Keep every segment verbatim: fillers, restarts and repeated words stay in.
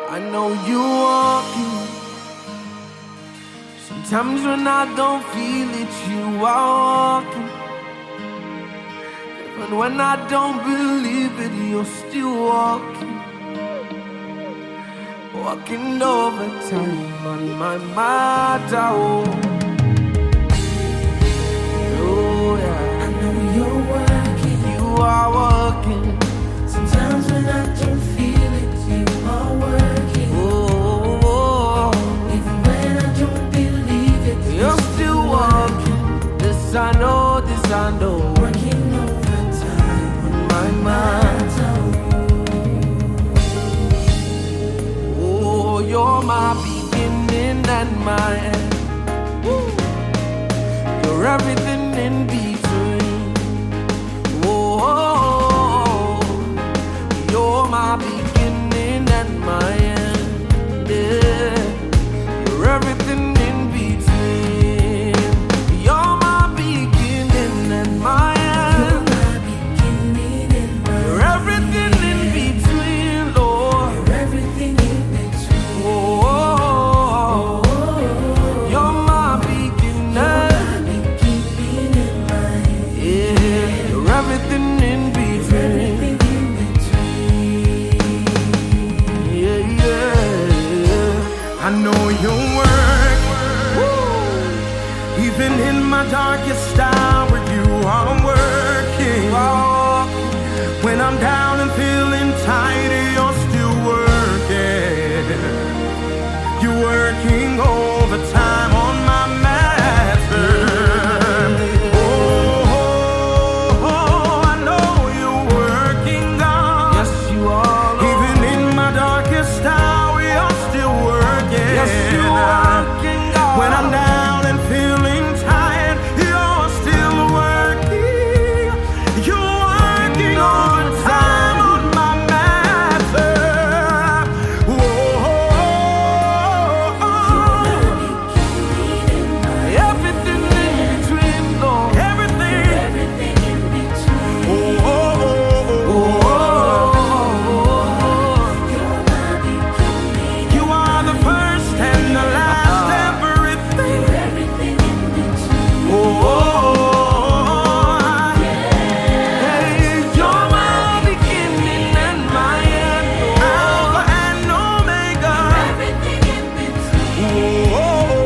I know you walking. Sometimes when I don't feel it, you are walking. Even when I don't believe it, you're still walking. Walking over time on my mind. Oh, oh yeah. I know you're working. You are working. Sometimes when I don't feel it, you are working. Oh, oh, oh. Even when I don't believe it, You're still walking. This I know, this I know. Working overtime on my mind. Oh, you're my beginning and my end. Woo. You're everything in between. Oh, you're my beginning and my end. Yeah. You're everything in between. You're my beginning and my end. You're everything in between, Lord. You're everything in between. Oh, you're my beginning. Yeah, you're everything in between. Yeah, yeah. I know your work. Even in my darkest hour, you are working. When I'm down and feeling tired, you're still working. You're working overtime on my matter. Oh, I know you're working, God. Yes, you are, Lord. Even in my darkest hour, you're still working. Yes, you are working, God. When I'm down and feeling tired, you're still working. You're working overtime on my matter. Everything in between, Lord. Everything. Oh, you are the first and the last, everything. Oh, Hey, you're my beginning and my end, Alpha Lord. and Omega. Oh,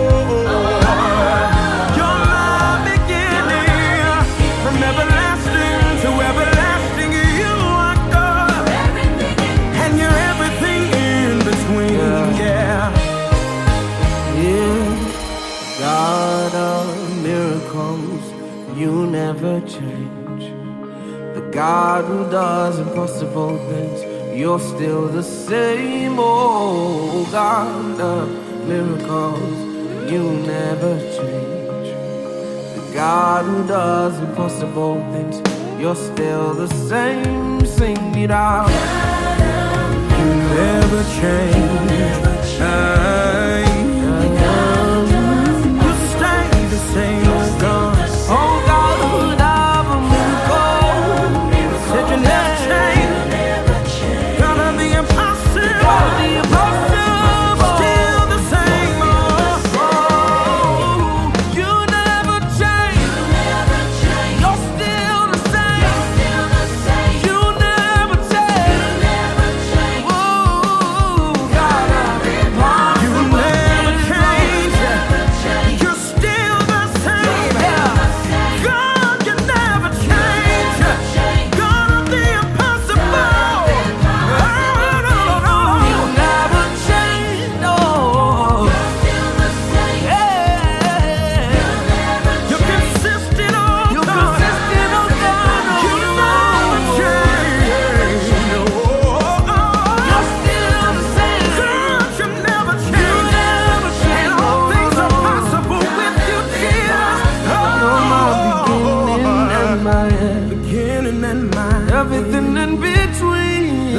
you're my beginning. From everlasting to everlasting, you are God. And you're everything in between. Yeah. Yeah, God of miracles, you never change. The God who does impossible things, you're still the same. Oh, God of miracles, you never change. The God who does impossible things, you're still the same. Sing it out. You never change. I- You stay the same, oh God. Oh, God of miracles, Said you never change. God of the impossible. God of the impossible. Still the same, oh. You never change. You're still the same. You never change. Oh, God of the impossible. You never change. You're still the same. God, you never change. God of the impossible. Oh, no, no, no. You never change. No. Yeah. You're consistent, oh You're God. consistent, oh God. Oh, You never change. Oh, oh, oh. You're still the same. God, you never You change. never change. And all things are possible with you, Jesus. You're my beginning and my end. Beginning and my Everything in between.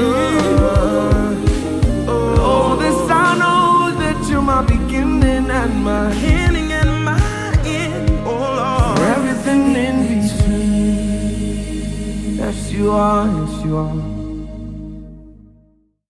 Oh, this I know that you're my beginning and my beginning and my end. Oh Lord. everything in between. Yes, you are. Yes, you are.